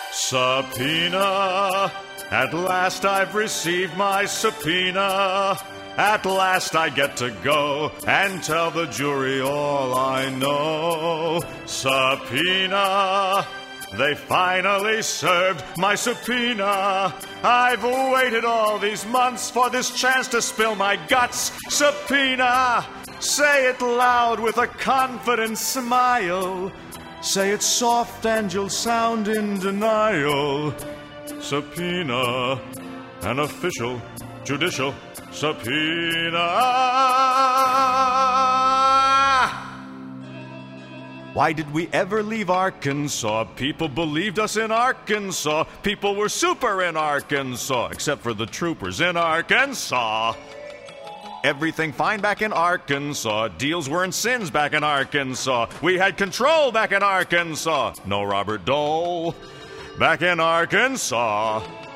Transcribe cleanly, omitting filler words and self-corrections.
Subpoena. At last I've received my subpoena. At last I get to go and tell the jury all I know. Subpoena. They finally served my subpoena. I've waited all these months for this chance to spill my guts. Subpoena. Say it loud with a confident smile. Say it soft and you'll sound in denial. Subpoena. An official, judicial subpoena. Why did we ever leave Arkansas? People believed us in Arkansas. People were super in Arkansas, except for the troopers in Arkansas. Everything fine back in Arkansas. Deals weren't sins back in Arkansas. We had control back in Arkansas. No Robert Dole back in Arkansas.